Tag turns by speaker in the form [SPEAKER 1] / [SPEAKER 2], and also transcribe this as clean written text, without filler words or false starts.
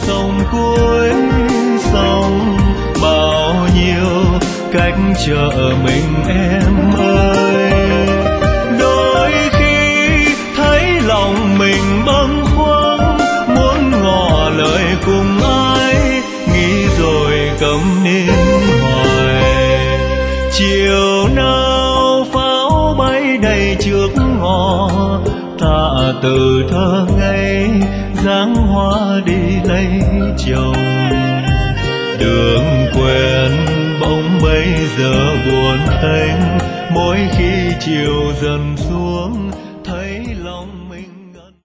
[SPEAKER 1] sông cuối sông, bao nhiêu cách chờ mình em ơi. Đôi khi thấy lòng mình bâng khuâng, muốn ngỏ lời cùng ai, nghĩ rồi câm nín hoài. Chiều nào pháo bay đầy trước ngõ, tạ từ thơ ngây dáng hoa đi lấy chồng. Đường quen bỗng bây giờ buồn tênh, mỗi khi chiều dần xuống